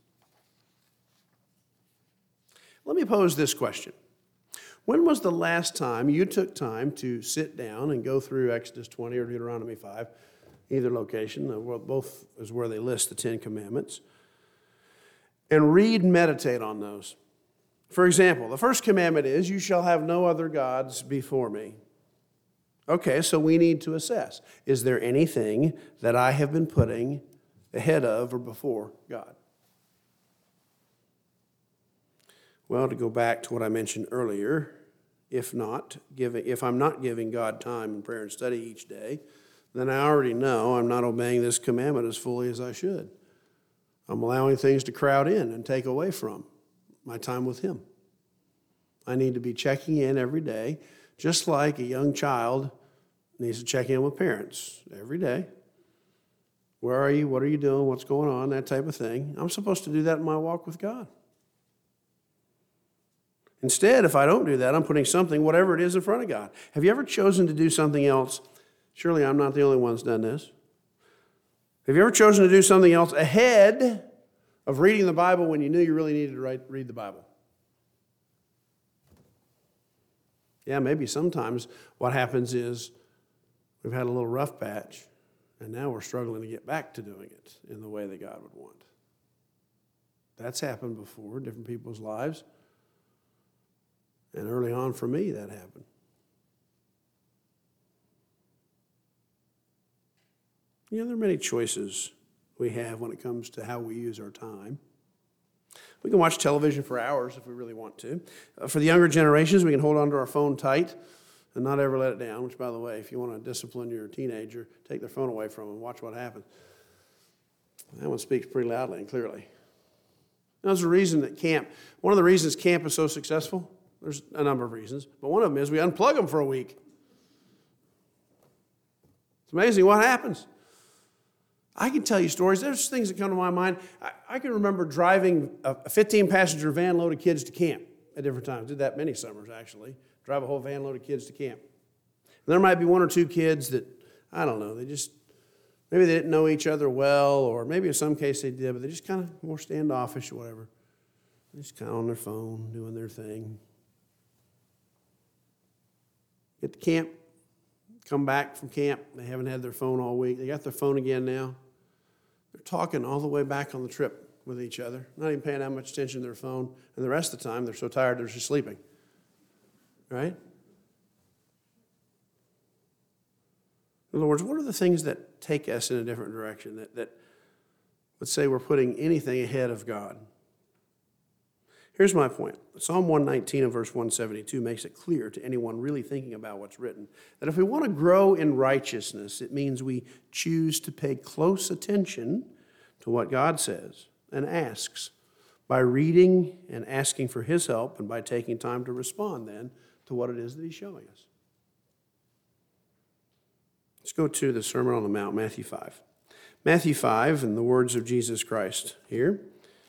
Let me pose this question. When was the last time you took time to sit down and go through Exodus 20 or Deuteronomy 5, either location, both is where they list the Ten Commandments, and read and meditate on those? For example, the first commandment is, you shall have no other gods before me. Okay, so we need to assess, is there anything that I have been putting ahead of or before God? Well, to go back to what I mentioned earlier, if I'm not giving God time in prayer and study each day, then I already know I'm not obeying this commandment as fully as I should. I'm allowing things to crowd in and take away from my time with him. I need to be checking in every day, just like a young child needs to check in with parents every day. Where are you? What are you doing? What's going on? That type of thing. I'm supposed to do that in my walk with God. Instead, if I don't do that, I'm putting something, whatever it is, in front of God. Have you ever chosen to do something else? Surely I'm not the only one that's done this. Have you ever chosen to do something else ahead of reading the Bible when you knew you really needed to read the Bible? Yeah, maybe sometimes what happens is we've had a little rough patch, and now we're struggling to get back to doing it in the way that God would want. That's happened before in different people's lives. And early on for me, that happened. You know, there are many choices we have when it comes to how we use our time. We can watch television for hours if we really want to. For the younger generations, we can hold onto our phone tight and not ever let it down, which, by the way, if you want to discipline your teenager, take their phone away from them and watch what happens. That one speaks pretty loudly and clearly. There's a reason that one of the reasons camp is so successful, there's a number of reasons, but one of them is we unplug them for a week. It's amazing what happens. I can tell you stories. There's things that come to my mind. I can remember driving a 15-passenger van load of kids to camp at different times. Did that many summers, actually. Drive a whole van load of kids to camp. And there might be one or two kids that, I don't know, maybe they didn't know each other well, or maybe in some case they did, but they're just kind of more standoffish or whatever. They're just kind of on their phone, doing their thing. Get to camp, come back from camp. They haven't had their phone all week. They got their phone again now. They're talking all the way back on the trip with each other, not even paying that much attention to their phone. And the rest of the time, they're so tired, they're just sleeping. Right? In other words, what are the things that take us in a different direction, that let's say we're putting anything ahead of God? Here's my point. Psalm 119 and verse 172 makes it clear to anyone really thinking about what's written that if we want to grow in righteousness, it means we choose to pay close attention to what God says and asks by reading and asking for His help and by taking time to respond then to what it is that He's showing us. Let's go to the Sermon on the Mount, Matthew 5. Matthew 5, in the words of Jesus Christ here.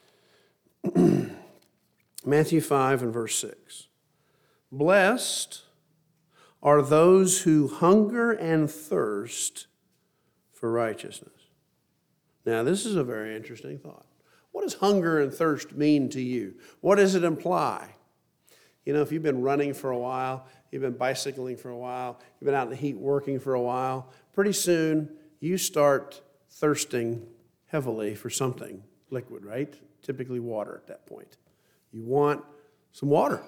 Matthew 5 and verse 6. Blessed are those who hunger and thirst for righteousness. Now, this is a very interesting thought. What does hunger and thirst mean to you? What does it imply? You know, if you've been running for a while, you've been bicycling for a while, you've been out in the heat working for a while, pretty soon you start thirsting heavily for something liquid, right? Typically water at that point. You want some water.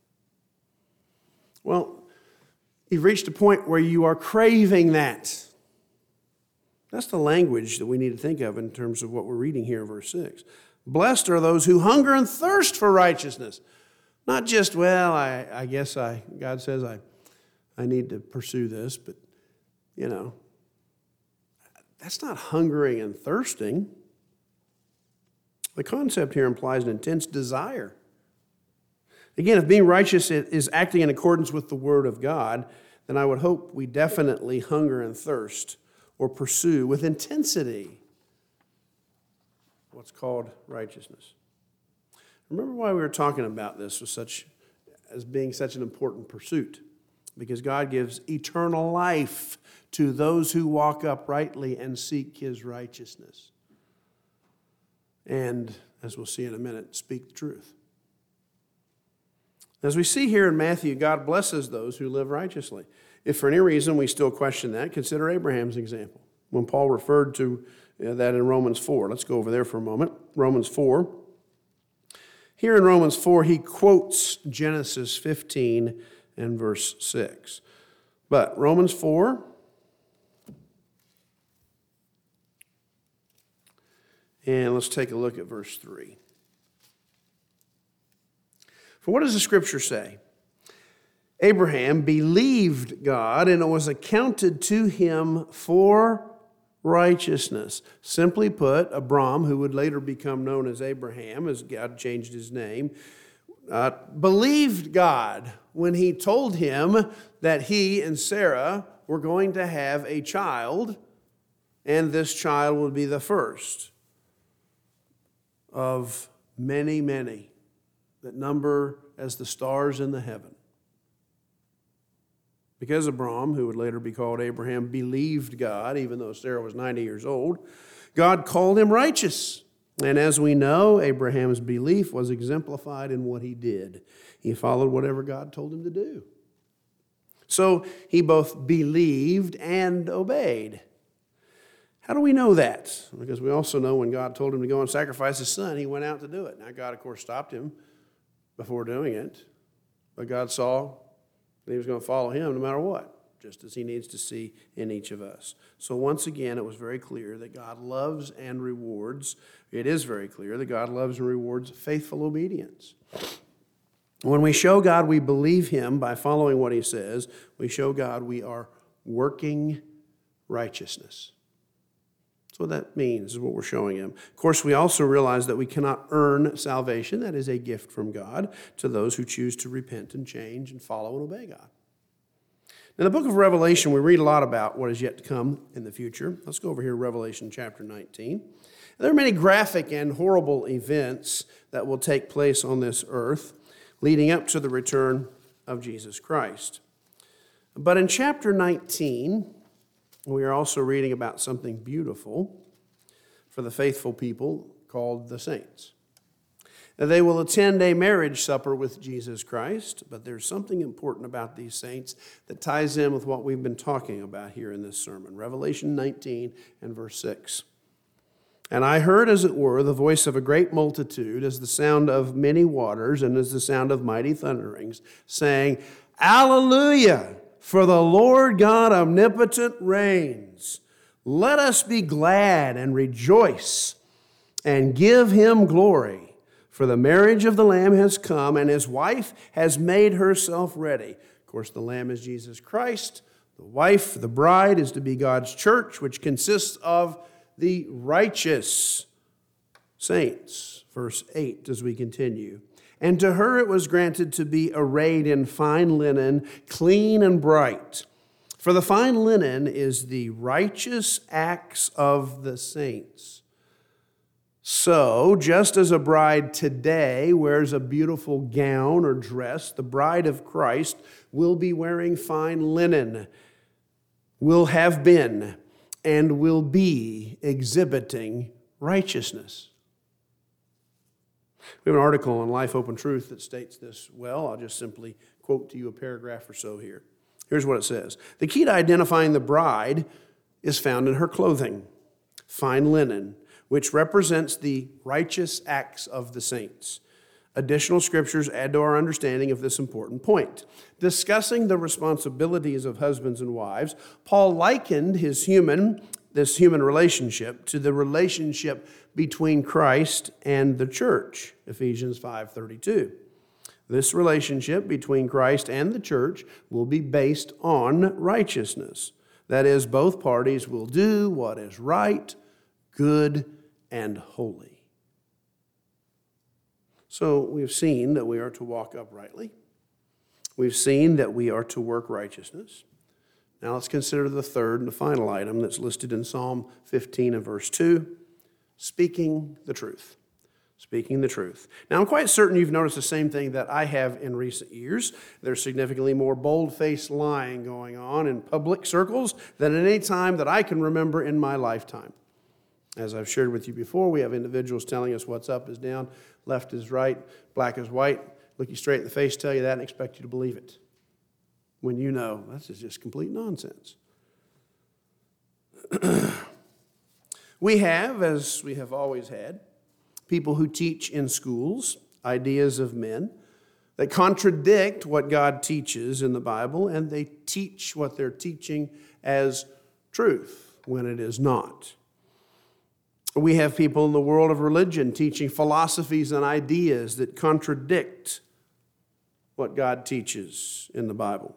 Well, you've reached a point where you are craving that. That's the language that we need to think of in terms of what we're reading here in verse 6. Blessed are those who hunger and thirst for righteousness. Not just, well, I guess God says I need to pursue this, but, you know, that's not hungering and thirsting. The concept here implies an intense desire. Again, if being righteous is acting in accordance with the Word of God, then I would hope we definitely hunger and thirst or pursue with intensity what's called righteousness. Remember why we were talking about this as being such an important pursuit? Because God gives eternal life to those who walk uprightly and seek His righteousness. And, as we'll see in a minute, speak the truth. As we see here in Matthew, God blesses those who live righteously. If for any reason we still question that, consider Abraham's example. When Paul referred to that in Romans 4. Let's go over there for a moment. Romans 4. Here in Romans 4, he quotes Genesis 15 and verse 6. But Romans 4, and let's take a look at verse 3. For what does the Scripture say? Abraham believed God, and it was accounted to him for righteousness. Simply put, Abram, who would later become known as Abraham, as God changed his name, believed God when He told him that he and Sarah were going to have a child, and this child would be the first of many, many that number as the stars in the heaven. Because Abram, who would later be called Abraham, believed God, even though Sarah was 90 years old, God called him righteous. And as we know, Abraham's belief was exemplified in what he did. He followed whatever God told him to do. So he both believed and obeyed. How do we know that? Because we also know when God told him to go and sacrifice his son, he went out to do it. Now, God, of course, stopped him before doing it. But God saw that he was going to follow him no matter what, just as he needs to see in each of us. So once again, it was very clear that God loves and rewards. It is very clear that God loves and rewards faithful obedience. When we show God we believe him by following what he says, we show God we are working righteousness. That's what that means, is what we're showing him. Of course, we also realize that we cannot earn salvation. That is a gift from God to those who choose to repent and change and follow and obey God. In the book of Revelation, we read a lot about what is yet to come in the future. Let's go over here to Revelation chapter 19. There are many graphic and horrible events that will take place on this earth leading up to the return of Jesus Christ. But in chapter 19, we are also reading about something beautiful for the faithful people called the saints. They will attend a marriage supper with Jesus Christ, but there's something important about these saints that ties in with what we've been talking about here in this sermon. Revelation 19 and verse 6. And I heard, as it were, the voice of a great multitude, as the sound of many waters, and as the sound of mighty thunderings, saying, Alleluia! For the Lord God omnipotent reigns. Let us be glad and rejoice and give him glory. For the marriage of the Lamb has come, and his wife has made herself ready. Of course, the Lamb is Jesus Christ. The wife, the bride, is to be God's church, which consists of the righteous saints. Verse 8 as we continue. And to her it was granted to be arrayed in fine linen, clean and bright. For the fine linen is the righteous acts of the saints. So, just as a bride today wears a beautiful gown or dress, the bride of Christ will be wearing fine linen, will have been, and will be exhibiting righteousness. We have an article on Life Open Truth that states this well. I'll just simply quote to you a paragraph or so here. Here's what it says. The key to identifying the bride is found in her clothing, fine linen, which represents the righteous acts of the saints. Additional scriptures add to our understanding of this important point. Discussing the responsibilities of husbands and wives, Paul likened this human relationship to the relationship between Christ and the church, Ephesians 5:32. This relationship between Christ and the church will be based on righteousness. That is, both parties will do what is right, good, and holy. So we've seen that we are to walk uprightly. We've seen that we are to work righteousness. Now let's consider the third and the final item that's listed in Psalm 15 and verse 2, speaking the truth. Speaking the truth. Now I'm quite certain you've noticed the same thing that I have in recent years. There's significantly more bold-faced lying going on in public circles than at any time that I can remember in my lifetime. As I've shared with you before, we have individuals telling us what's up is down, left is right, black is white, look you straight in the face, tell you that, and expect you to believe it. When you know, this is just complete nonsense. We have, as we have always had, people who teach in schools ideas of men that contradict what God teaches in the Bible, and they teach what they're teaching as truth when it is not. We have people in the world of religion teaching philosophies and ideas that contradict what God teaches in the Bible.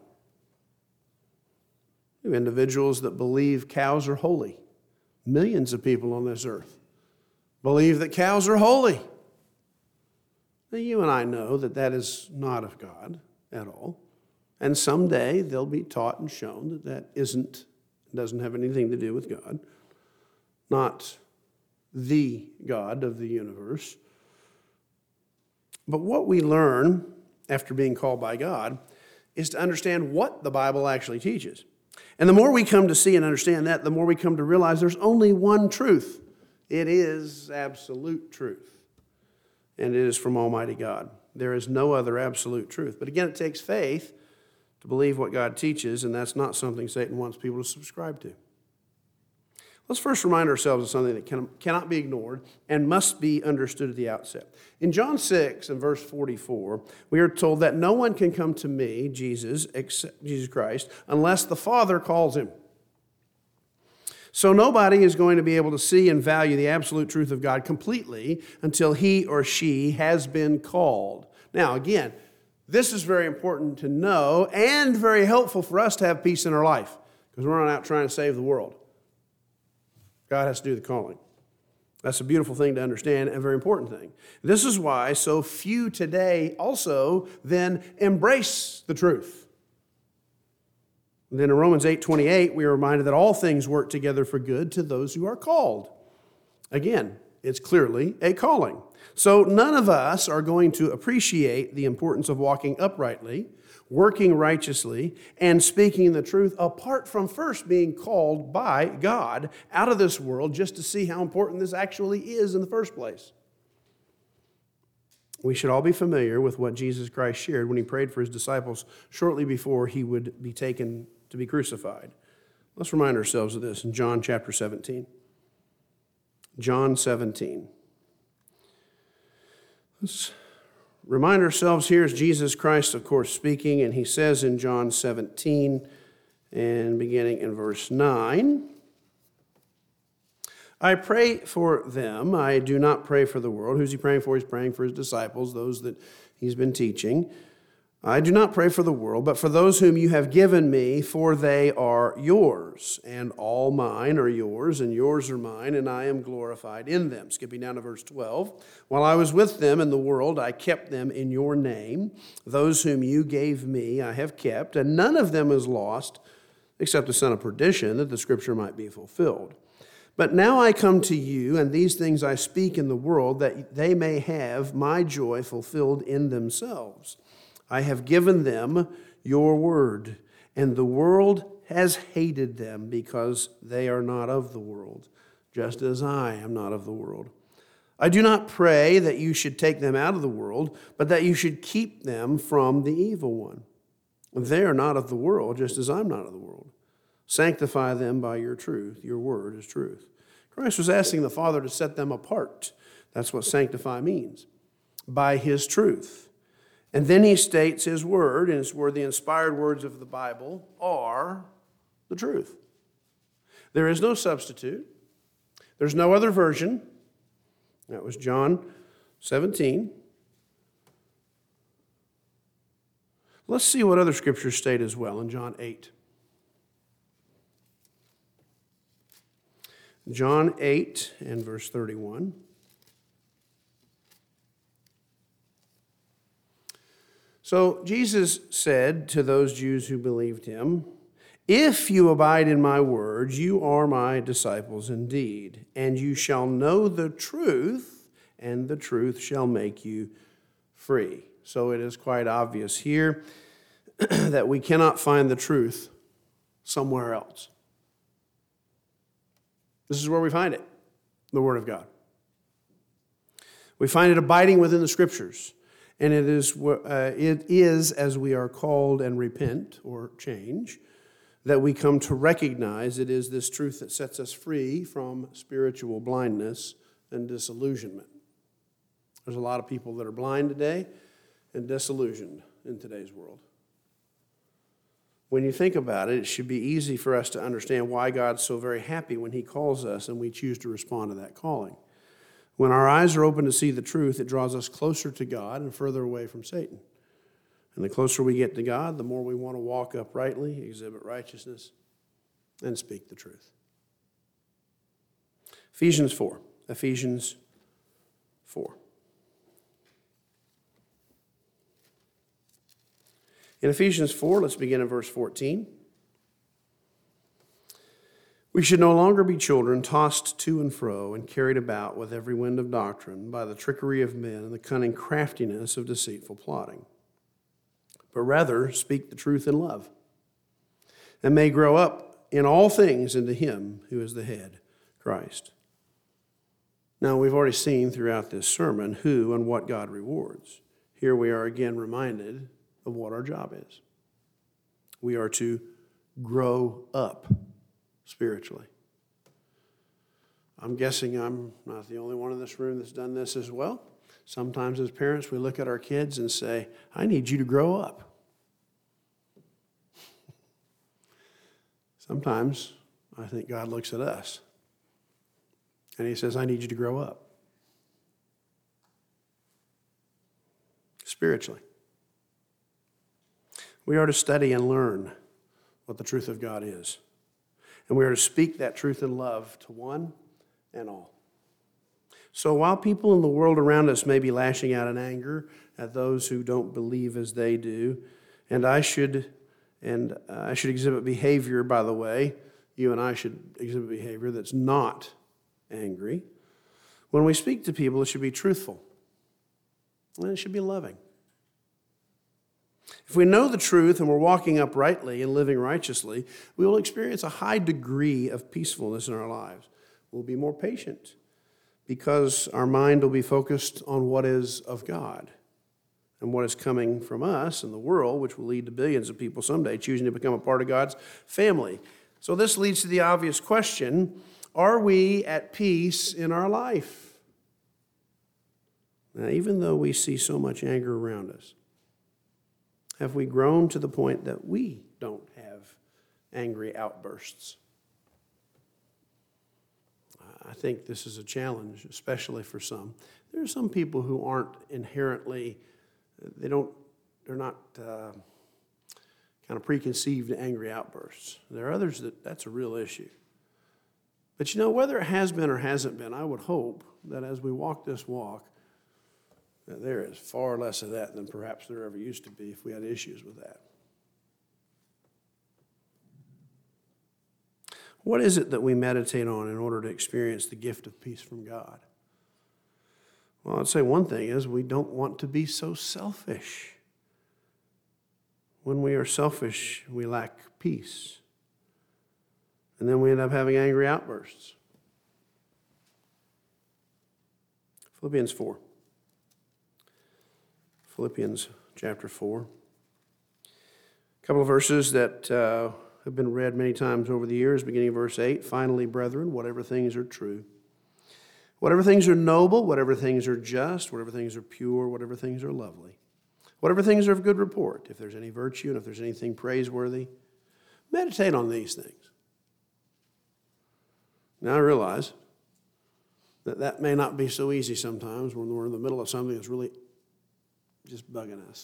We have individuals that believe cows are holy. Millions of people on this earth believe that cows are holy. Now, you and I know that that is not of God at all. And someday they'll be taught and shown that that doesn't have anything to do with God. Not the God of the universe. But what we learn after being called by God is to understand what the Bible actually teaches. And the more we come to see and understand that, the more we come to realize there's only one truth. It is absolute truth. And it is from Almighty God. There is no other absolute truth. But again, it takes faith to believe what God teaches, and that's not something Satan wants people to subscribe to. Let's first remind ourselves of something that cannot be ignored and must be understood at the outset. In John 6 and verse 44, we are told that no one can come to me, Jesus Christ, unless the Father calls him. So nobody is going to be able to see and value the absolute truth of God completely until he or she has been called. Now, again, this is very important to know and very helpful for us to have peace in our life because we're not out trying to save the world. God has to do the calling. That's a beautiful thing to understand and a very important thing. This is why so few today also then embrace the truth. And then in Romans 8:28, we are reminded that all things work together for good to those who are called. Again, it's clearly a calling. So none of us are going to appreciate the importance of walking uprightly, working righteously, and speaking the truth apart from first being called by God out of this world just to see how important this actually is in the first place. We should all be familiar with what Jesus Christ shared when he prayed for his disciples shortly before he would be taken to be crucified. Let's remind ourselves of this in John chapter 17. John 17. Let's remind ourselves here is Jesus Christ, of course, speaking, and he says in John 17, and beginning in verse 9, I pray for them. I do not pray for the world. Who's he praying for? He's praying for his disciples, those that he's been teaching. I do not pray for the world, but for those whom you have given me, for they are yours, and all mine are yours, and yours are mine, and I am glorified in them. Skipping down to verse 12. While I was with them in the world, I kept them in your name. Those whom you gave me I have kept, and none of them is lost, except the son of perdition, that the scripture might be fulfilled. But now I come to you, and these things I speak in the world, that they may have my joy fulfilled in themselves. I have given them your word, and the world has hated them because they are not of the world, just as I am not of the world. I do not pray that you should take them out of the world, but that you should keep them from the evil one. They are not of the world, just as I'm not of the world. Sanctify them by your truth. Your word is truth. Christ was asking the Father to set them apart. That's what sanctify means, by his truth. And then he states his word, and his word, the inspired words of the Bible, are the truth. There is no substitute. There's no other version. That was John 17. Let's see what other scriptures state as well in John 8. John 8 and verse 31. So Jesus said to those Jews who believed him, if you abide in my words, you are my disciples indeed, and you shall know the truth, and the truth shall make you free. So it is quite obvious here that we cannot find the truth somewhere else. This is where we find it, the Word of God. We find it abiding within the Scriptures. And it is as we are called and repent or change that we come to recognize it is this truth that sets us free from spiritual blindness and disillusionment. There's a lot of people that are blind today and disillusioned in today's world. When you think about it, it should be easy for us to understand why God's so very happy when he calls us and we choose to respond to that calling. When our eyes are open to see the truth, it draws us closer to God and further away from Satan. And the closer we get to God, the more we want to walk uprightly, exhibit righteousness, and speak the truth. Ephesians 4. Ephesians 4. In Ephesians 4, let's begin in verse 14. We should no longer be children tossed to and fro and carried about with every wind of doctrine by the trickery of men and the cunning craftiness of deceitful plotting, but rather speak the truth in love, and may grow up in all things into him who is the head, Christ. Now, we've already seen throughout this sermon who and what God rewards. Here we are again reminded of what our job is. We are to grow up spiritually. I'm guessing I'm not the only one in this room that's done this as well. Sometimes as parents, we look at our kids and say, I need you to grow up. Sometimes I think God looks at us and he says, I need you to grow up. Spiritually. We are to study and learn what the truth of God is. And we are to speak that truth in love to one and all. So while people in the world around us may be lashing out in anger at those who don't believe as they do, and I should exhibit behavior, by the way, you and I should exhibit behavior that's not angry. When we speak to people, it should be truthful. And it should be loving. If we know the truth and we're walking uprightly and living righteously, we will experience a high degree of peacefulness in our lives. We'll be more patient because our mind will be focused on what is of God and what is coming from us and the world, which will lead to billions of people someday choosing to become a part of God's family. So this leads to the obvious question, are we at peace in our life? Now, even though we see so much anger around us, have we grown to the point that we don't have angry outbursts? I think this is a challenge, especially for some. There are some people who aren't inherently, they're not kind of preconceived angry outbursts. There are others that's a real issue. But whether it has been or hasn't been, I would hope that as we walk this walk, that there is far less of that than perhaps there ever used to be if we had issues with that. What is it that we meditate on in order to experience the gift of peace from God? Well, I'd say one thing is we don't want to be so selfish. When we are selfish, we lack peace. And then we end up having angry outbursts. Philippians 4. Philippians chapter 4. A couple of verses that have been read many times over the years, beginning of verse 8. Finally, brethren, whatever things are true, whatever things are noble, whatever things are just, whatever things are pure, whatever things are lovely, whatever things are of good report, if there's any virtue and if there's anything praiseworthy, meditate on these things. Now I realize that may not be so easy sometimes when we're in the middle of something that's really just bugging us,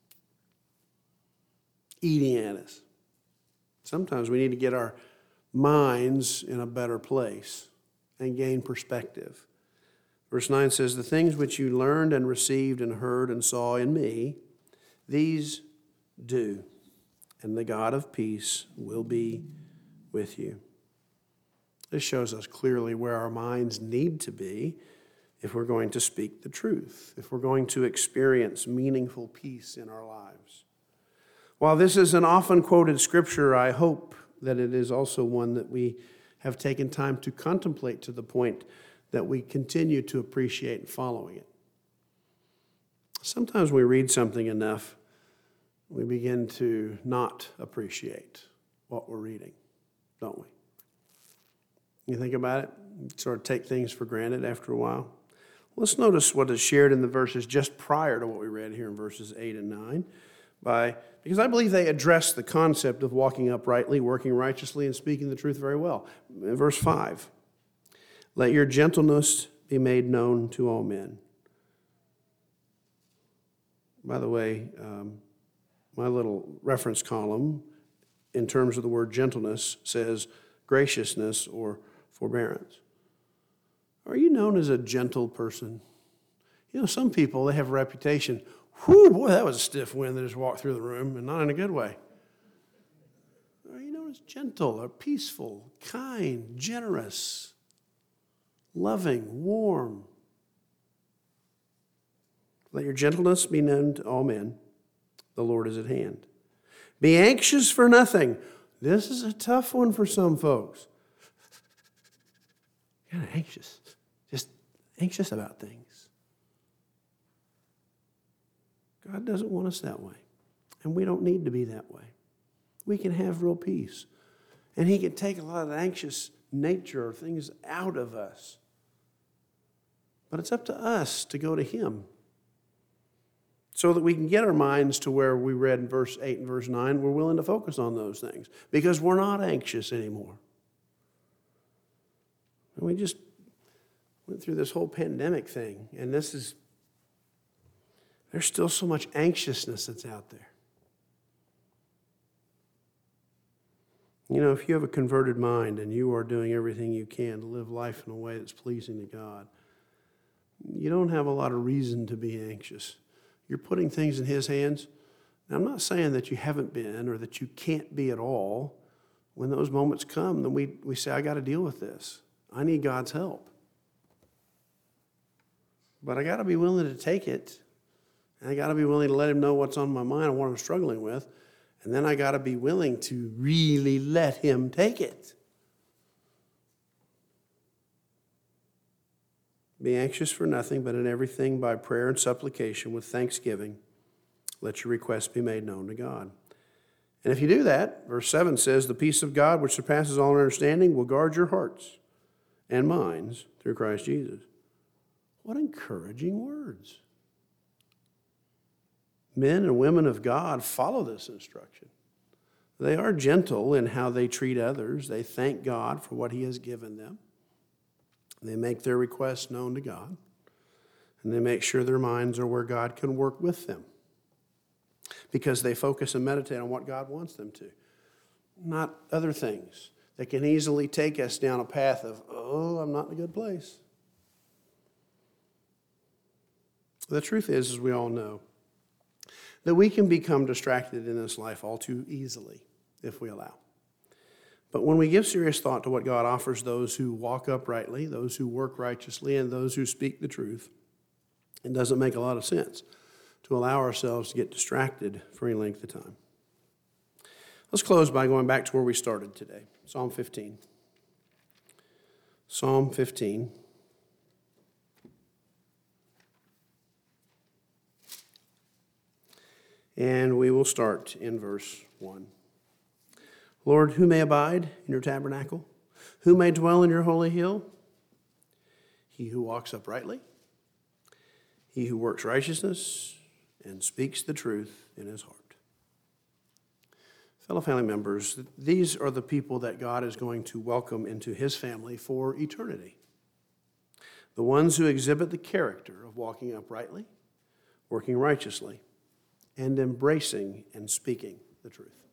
eating at us. Sometimes we need to get our minds in a better place and gain perspective. Verse 9 says, the things which you learned and received and heard and saw in me, these do, and the God of peace will be with you. This shows us clearly where our minds need to be if we're going to speak the truth, if we're going to experience meaningful peace in our lives. While this is an often quoted scripture, I hope that it is also one that we have taken time to contemplate to the point that we continue to appreciate following it. Sometimes we read something enough, we begin to not appreciate what we're reading, don't we? You think about it, you sort of take things for granted after a while. Let's notice what is shared in the verses just prior to what we read here in verses 8 and 9. Because I believe they address the concept of walking uprightly, working righteously, and speaking the truth very well. In verse 5, let your gentleness be made known to all men. By the way, my little reference column in terms of the word gentleness says graciousness or forbearance. Are you known as a gentle person? Some people, they have a reputation. Whew, boy, that was a stiff wind that just walked through the room, and not in a good way. Are you known as gentle or peaceful, kind, generous, loving, warm? Let your gentleness be known to all men. The Lord is at hand. Be anxious for nothing. This is a tough one for some folks. Kind of anxious. Just anxious about things. God doesn't want us that way. And we don't need to be that way. We can have real peace. And He can take a lot of the anxious nature, things out of us. But it's up to us to go to Him so that we can get our minds to where we read in verse 8 and verse 9. We're willing to focus on those things because we're not anxious anymore. And we just went through this whole pandemic thing, and there's still so much anxiousness that's out there. You know, if you have a converted mind and you are doing everything you can to live life in a way that's pleasing to God, you don't have a lot of reason to be anxious. You're putting things in His hands. Now, I'm not saying that you haven't been or that you can't be at all. When those moments come, then we say, I got to deal with this. I need God's help. But I got to be willing to take it. And I got to be willing to let Him know what's on my mind and what I'm struggling with. And then I got to be willing to really let Him take it. Be anxious for nothing, but in everything by prayer and supplication with thanksgiving, let your requests be made known to God. And if you do that, verse 7 says, the peace of God, which surpasses all understanding, will guard your hearts and minds through Christ Jesus. What encouraging words. Men and women of God follow this instruction. They are gentle in how they treat others. They thank God for what He has given them. They make their requests known to God. And they make sure their minds are where God can work with them. Because they focus and meditate on what God wants them to. Not other things that can easily take us down a path of, oh, I'm not in a good place. The truth is, as we all know, that we can become distracted in this life all too easily if we allow. But when we give serious thought to what God offers those who walk uprightly, those who work righteously, and those who speak the truth, it doesn't make a lot of sense to allow ourselves to get distracted for any length of time. Let's close by going back to where we started today, Psalm 15. Psalm 15. And we will start in verse 1. Lord, who may abide in your tabernacle? Who may dwell in your holy hill? He who walks uprightly, he who works righteousness, and speaks the truth in his heart. Fellow family members, these are the people that God is going to welcome into His family for eternity. The ones who exhibit the character of walking uprightly, working righteously, and embracing and speaking the truth.